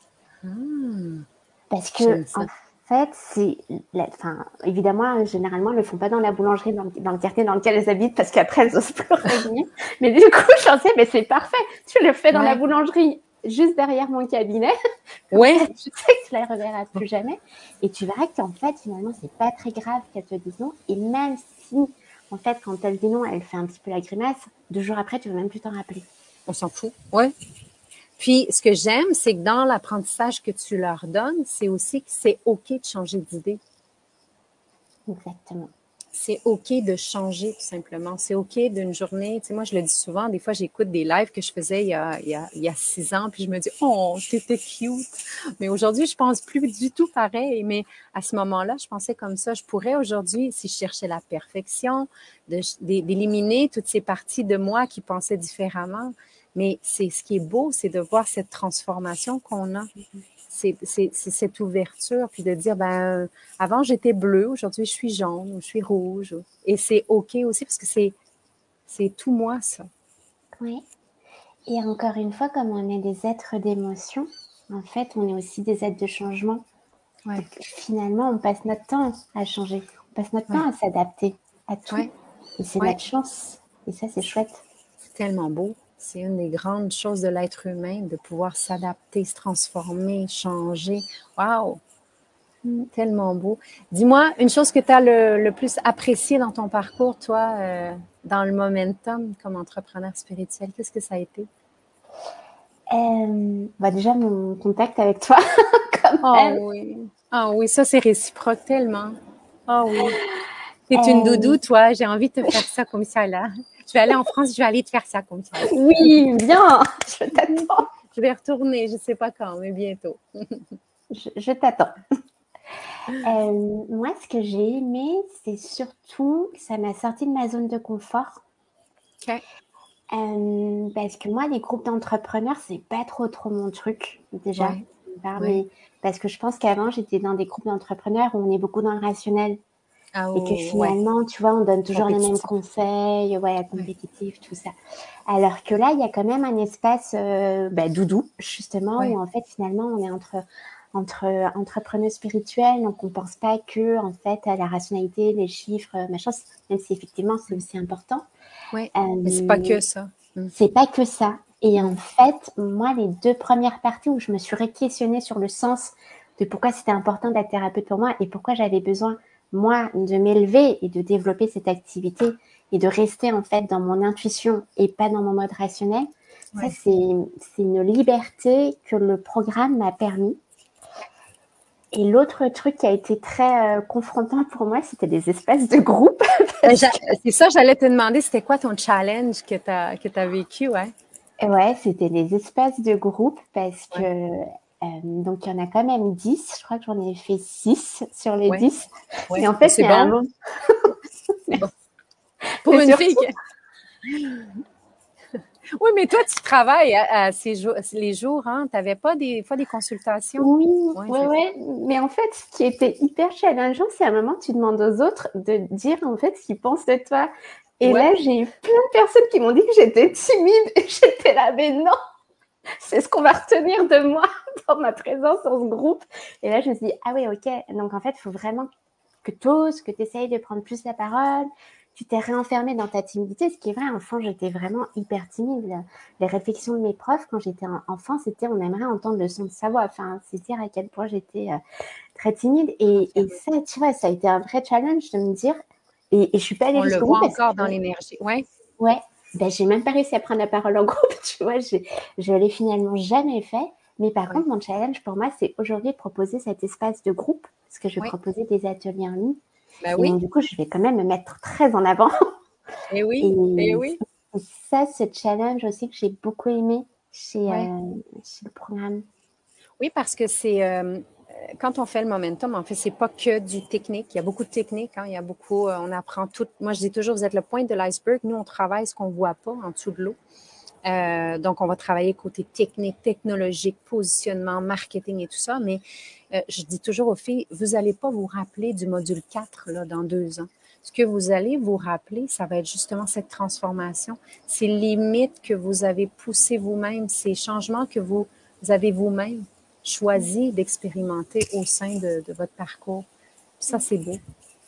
Parce que, en fait, évidemment, généralement, elles ne le font pas dans la boulangerie, dans le quartier dans lequel elles habitent, parce qu'après, elles n'osent plus revenir. Mais du coup, je pensais, mais c'est parfait, tu le fais dans la boulangerie, juste derrière mon cabinet. Ouais. Tu sais que tu la reverras plus jamais. Et tu verras qu'en fait, finalement, c'est pas très grave qu'elle te dise non. Et même si, en fait, quand elle dit non, elle fait un petit peu la grimace, 2 jours après, tu vas même plus t'en rappeler. On s'en fout. Ouais. Puis, ce que j'aime, c'est que dans l'apprentissage que tu leur donnes, c'est aussi que c'est OK de changer d'idée. Exactement. C'est OK de changer, tout simplement. C'est OK d'une journée. Tu sais, moi, je le dis souvent, des fois, j'écoute des lives que je faisais il y a 6 ans, puis je me dis, oh, t'étais cute. Mais aujourd'hui, je pense plus du tout pareil. Mais à ce moment-là, je pensais comme ça. Je pourrais aujourd'hui, si je cherchais la perfection, d'éliminer toutes ces parties de moi qui pensaient différemment. Mais c'est ce qui est beau, c'est de voir cette transformation qu'on a. C'est cette ouverture, puis de dire, ben, avant j'étais bleue, aujourd'hui je suis jaune ou je suis rouge. Et c'est OK aussi parce que c'est tout moi, ça. Oui. Et encore une fois, comme on est des êtres d'émotion, en fait, on est aussi des êtres de changement. Ouais, Donc, finalement, on passe notre temps à changer. On passe notre ouais, temps à s'adapter à tout. ouais, Et c'est ouais. notre chance. Et ça, c'est chouette. C'est tellement beau. C'est une des grandes choses de l'être humain, de pouvoir s'adapter, se transformer, changer. Wow! Tellement beau. Dis-moi, une chose que tu as le plus apprécié dans ton parcours, toi, dans le momentum comme entrepreneur spirituel, qu'est-ce que ça a été? Déjà, mon contact avec toi, quand Oh même. oui. Ah oui, ça c'est réciproque tellement. Ah oui. T'es une Euh, doudou, toi. J'ai envie de te faire ça comme ça, là. Je vais aller en France, je vais aller te faire ça comme ça. oui, bien, je t'attends. Je vais retourner, je sais pas quand, mais bientôt. Je t'attends. Moi, ce que j'ai aimé, c'est surtout que ça m'a sorti de ma zone de confort. OK. Parce que moi, les groupes d'entrepreneurs, c'est pas trop mon truc, déjà. Ouais. Ouais. Mais parce que je pense qu'avant, j'étais dans des groupes d'entrepreneurs où on est beaucoup dans le rationnel. Ah Et que ouais. finalement, tu vois, on donne toujours les mêmes Compétitif. conseils, ouais, Ouais. compétitifs, tout ça. Alors que là, il y a quand même un espace doudou, justement, Ouais. où en fait, finalement, on est entre entrepreneurs spirituels, donc on pense pas que en fait à la rationalité, les chiffres, machin, même si effectivement c'est Mm. aussi important. Ouais. Mais c'est pas que Euh, ça. Mm. c'est pas que ça. Et en Mm. fait, moi, les 2 premières parties où je me suis questionnée sur le sens de pourquoi c'était important d'être thérapeute pour moi et pourquoi j'avais besoin, moi, de m'élever et de développer cette activité et de rester, en fait, dans mon intuition et pas dans mon mode rationnel, ça, Ouais. c'est une liberté que le programme m'a permis. Et l'autre truc qui a été très confrontant pour moi, c'était des espaces de groupe. Ben, Parce que, c'est ça, j'allais te demander, c'était quoi ton challenge que t'as vécu, ouais? ouais, c'était les espaces de groupe parce que Ouais. donc il y en a quand même 10. Je crois que j'en ai fait 6 sur les Ouais. 10. Ouais. Mais en Ben, fait, c'est il y a un bon. moment. C'est bon. Pour C'est une fille surtout. qui... Oui, mais toi, tu travailles à ces jours, les jours, hein? Tu n'avais pas des fois des consultations? Oui, Oui, ouais, c'est ça. ouais. Mais en fait, ce qui était hyper challengeant, c'est à un moment, tu demandes aux autres de dire en fait ce qu'ils pensent de toi. Et Ouais. là, j'ai eu plein de personnes qui m'ont dit que j'étais timide. Et j'étais là, mais non, c'est ce qu'on va retenir de moi dans ma présence dans ce groupe. Et là, je me suis dit, ah oui, ok. Donc en fait, il faut vraiment que tu oses, que tu essayes de prendre plus la parole. Tu t'es réenfermée dans ta timidité, ce qui est vrai. Enfant, j'étais vraiment hyper timide. Les réflexions de mes profs, quand j'étais enfant, c'était on aimerait entendre le son de sa voix. Enfin, c'est dire à quel point j'étais très timide. Et Enfermée. ça, tu vois, ça a été un vrai challenge de me dire. Et je suis pas allée On le jusqu'au bout voit parce encore que, dans l'énergie. Ouais. ouais, ben, j'ai même pas réussi à prendre la parole en groupe, tu vois. Je l'ai finalement jamais fait. Mais par Ouais. contre, mon challenge pour moi, c'est aujourd'hui de proposer cet espace de groupe, parce que je vais Ouais. proposer des ateliers en ligne. Ben Et donc, oui. du coup, je vais quand même me mettre très en avant. Eh oui. Eh Et oui. ça, ce challenge aussi que j'ai beaucoup aimé Ouais. chez le programme. Oui, parce que c'est quand on fait le momentum, en fait, c'est pas que du technique. Il y a beaucoup de technique, hein. Il y a beaucoup, on apprend tout. Moi, je dis toujours, vous êtes le point de l'iceberg. Nous, on travaille ce qu'on voit pas en dessous de l'eau. Donc, on va travailler côté technique, technologique, positionnement, marketing et tout ça. Mais je dis toujours aux filles, vous n'allez pas vous rappeler du module 4 là, dans 2 ans. Ce que vous allez vous rappeler, ça va être justement cette transformation, ces limites que vous avez poussées vous-même, ces changements que vous avez vous-même choisi d'expérimenter au sein de votre parcours. Ça, c'est beau.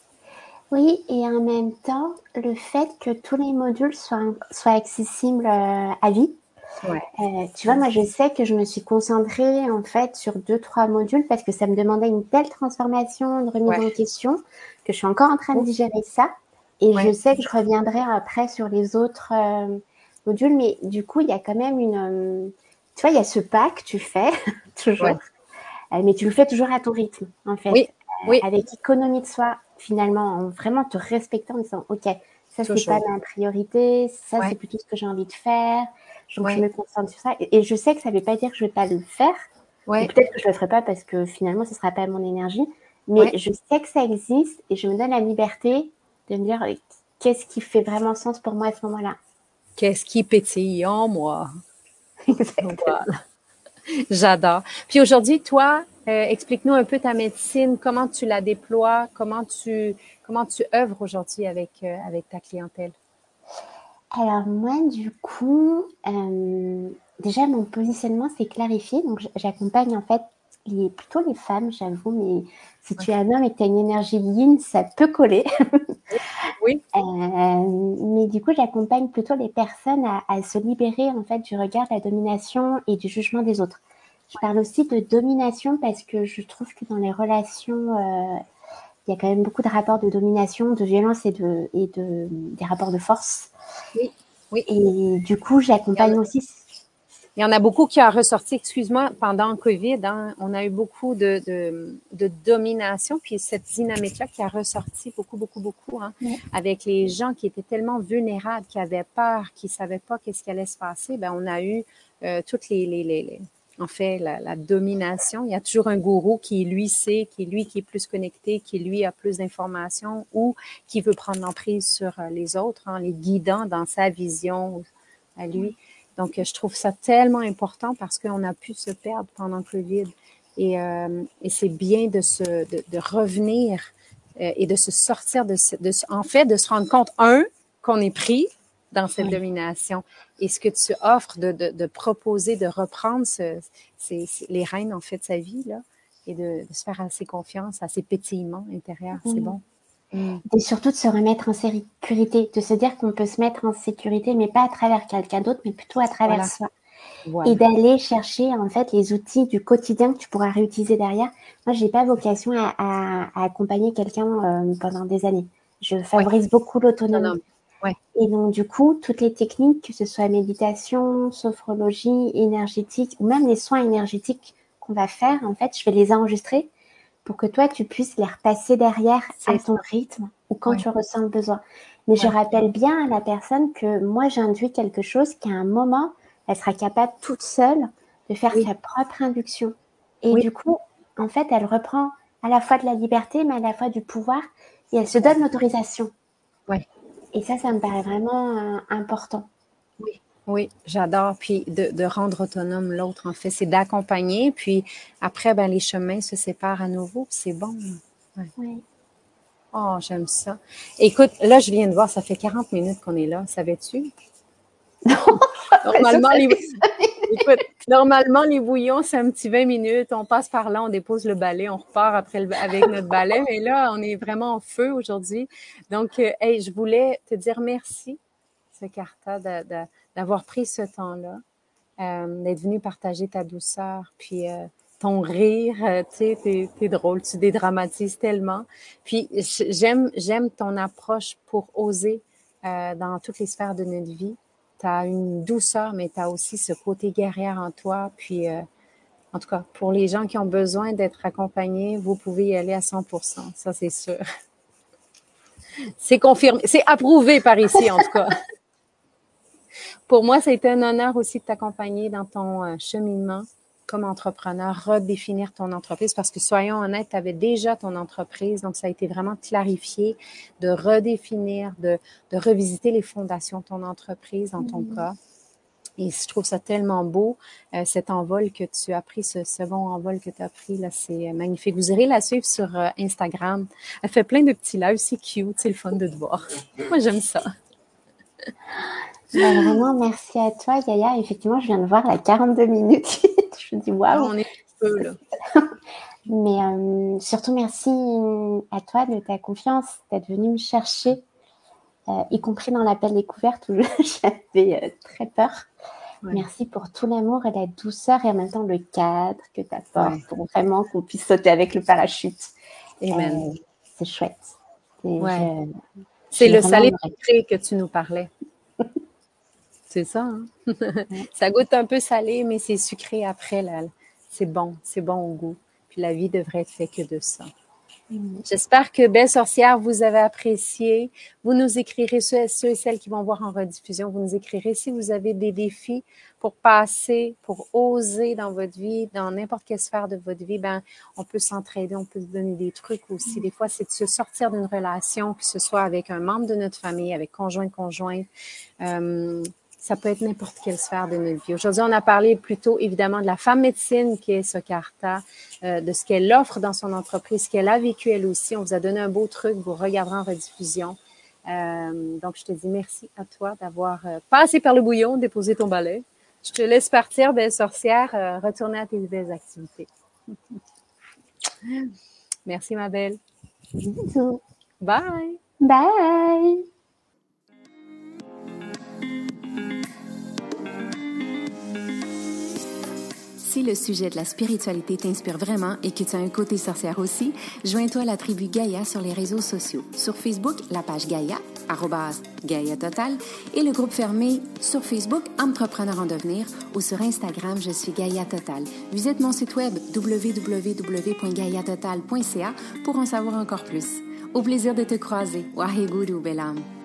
Oui, et en même temps, le fait que tous les modules soient accessibles à vie. Ouais. Tu vois, moi, je sais que je me suis concentrée en fait sur 2, 3 modules parce que ça me demandait une telle transformation, une remise Ouais. en question, que je suis encore en train de Oh, digérer ça. Et je ouais. sais que je reviendrai après sur les autres modules, mais du coup, il y a quand même tu vois, il y a ce pas que tu fais toujours, Ouais. mais tu le fais toujours à ton rythme, en fait, Oui. Oui. avec économie de soi, finalement, en vraiment te respectant, en disant, OK, ça, c'est pas Toujours. ma priorité, ça, c'est Ouais. plutôt ce que j'ai envie de faire. Donc, je Ouais. me concentre sur ça. Et je sais que ça ne veut pas dire que je ne vais pas le faire, ou Ouais. peut-être que je ne le ferai pas parce que finalement, ce ne sera pas mon énergie, mais Ouais. je sais que ça existe et je me donne la liberté de me dire qu'est-ce qui fait vraiment sens pour moi à ce moment-là. Qu'est-ce qui pétille en moi? Exactement. Voilà. J'adore. Puis aujourd'hui, toi, explique-nous un peu ta médecine, comment tu la déploies, comment tu œuvres aujourd'hui avec ta clientèle. Alors moi, du coup, déjà mon positionnement s'est clarifié. Donc j'accompagne en fait plutôt les femmes, j'avoue, mais si tu es un homme et que tu as une énergie yin, ça peut coller. Oui. Mais du coup, j'accompagne plutôt les personnes à se libérer en fait du regard de la domination et du jugement des autres. Je parle aussi de domination parce que je trouve que dans les relations, il y a quand même beaucoup de rapports de domination, de violence et des rapports de force. Oui, oui. Et du coup, j'accompagne aussi. Il y en a beaucoup qui ont ressorti, excuse-moi, pendant le COVID, hein, on a eu beaucoup de domination, puis cette dynamique-là qui a ressorti beaucoup, beaucoup, beaucoup, hein, avec les gens qui étaient tellement vulnérables, qui avaient peur, qui ne savaient pas qu'est-ce qui allait se passer. Ben, on a eu toutes en fait, la domination. Il y a toujours un gourou qui, lui, sait, qui est plus connecté, qui, lui, a plus d'informations ou qui veut prendre l'emprise sur les autres, en les guidant dans sa vision à lui. Donc, je trouve ça tellement important parce qu'on a pu se perdre pendant le COVID. Et c'est bien de revenir et de se sortir en fait, de se rendre compte, qu'on est pris dans cette domination. Et ce que tu offres de proposer, de reprendre les rênes, en fait, de sa vie, là, et de se faire assez confiance, assez pétillement intérieur, c'est bon. Et surtout de se remettre en sécurité, de se dire qu'on peut se mettre en sécurité, mais pas à travers quelqu'un d'autre, mais plutôt à travers soi. Et d'aller chercher en fait les outils du quotidien que tu pourras réutiliser derrière. Moi, j'ai pas vocation à accompagner quelqu'un pendant des années. Je favorise beaucoup l'autonomie. Et donc, du coup, toutes les techniques, que ce soit méditation, sophrologie, énergétique, ou même les soins énergétiques qu'on va faire, en fait, je vais les enregistrer pour que toi, tu puisses les repasser derrière à ton rythme ou quand tu ressens le besoin. Mais je rappelle bien à la personne que moi, j'induis quelque chose qu'à un moment, elle sera capable toute seule de faire sa propre induction. Et du coup, en fait, elle reprend à la fois de la liberté, mais à la fois du pouvoir, et elle se donne l'autorisation. Et ça me paraît vraiment important. Oui, j'adore. Puis de rendre autonome l'autre, en fait, c'est d'accompagner. Puis après, ben, les chemins se séparent à nouveau. C'est bon. Oh, j'aime ça. Écoute, là, je viens de voir, ça fait 40 minutes qu'on est là. Savais-tu? Normalement, les bouillons, c'est un petit 20 minutes. On passe par là, on dépose le balai, on repart après avec notre balai. Mais là, on est vraiment en feu aujourd'hui. Donc, hey, je voulais te dire merci, Sukarta, d'avoir pris ce temps-là, d'être venu partager ta douceur, puis ton rire, tu sais, t'es drôle, tu dédramatises tellement. Puis j'aime ton approche pour oser dans toutes les sphères de notre vie. Tu as une douceur, mais tu as aussi ce côté guerrière en toi. Puis, en tout cas, pour les gens qui ont besoin d'être accompagnés, vous pouvez y aller à 100%, ça c'est sûr. C'est confirmé, c'est approuvé par ici, en tout cas. Pour moi, ça a été un honneur aussi de t'accompagner dans ton cheminement comme entrepreneur, redéfinir ton entreprise parce que, soyons honnêtes, tu avais déjà ton entreprise, donc ça a été vraiment clarifié de redéfinir, de revisiter les fondations de ton entreprise dans ton cas. Et je trouve ça tellement beau, cet envol que tu as pris, ce second envol que tu as pris, là, c'est magnifique. Vous irez la suivre sur Instagram. Elle fait plein de petits lives, c'est cute, c'est le fun de te voir. Moi, j'aime ça. Ben, vraiment, merci à toi, Yaya. Effectivement, je viens de voir la 42 minutes. Je me dis, waouh. On est un peu, là. Mais surtout, merci à toi de ta confiance, d'être venu me chercher, y compris dans l'appel découverte où j'avais très peur. Merci pour tout l'amour et la douceur et en même temps le cadre que tu apportes pour vraiment qu'on puisse sauter avec le parachute. Amen. C'est chouette. C'est le salé sucré que tu nous parlais. C'est ça, hein? Ça goûte un peu salé, mais c'est sucré après. Là. C'est bon au goût. Puis la vie devrait être faite que de ça. J'espère que Belle Sorcière, vous avez apprécié. Vous nous écrirez, ceux et celles qui vont voir en rediffusion, vous nous écrirez si vous avez des défis pour passer, pour oser dans votre vie, dans n'importe quelle sphère de votre vie, ben, on peut s'entraider, on peut se donner des trucs aussi. Des fois, c'est de se sortir d'une relation, que ce soit avec un membre de notre famille, avec conjoint. Ça peut être n'importe quelle sphère de notre vie. Aujourd'hui, on a parlé plutôt, évidemment, de la femme médecine qui est Sukarta, de ce qu'elle offre dans son entreprise, ce qu'elle a vécu elle aussi. On vous a donné un beau truc, vous regarderez en rediffusion. Donc, je te dis merci à toi d'avoir passé par le bouillon, déposé ton balai. Je te laisse partir, belle sorcière, retourner à tes belles activités. Merci, ma belle. Bisous. Bye. Bye. Si le sujet de la spiritualité t'inspire vraiment et que tu as un côté sorcière aussi, joins-toi à la tribu Gaïa sur les réseaux sociaux. Sur Facebook, la page Gaïa, @Gaïa Total, et le groupe fermé sur Facebook, Entrepreneur en devenir, ou sur Instagram, je suis Gaïa Total. Visite mon site web www.gaïatotal.ca pour en savoir encore plus. Au plaisir de te croiser. Waheguru, belle âme.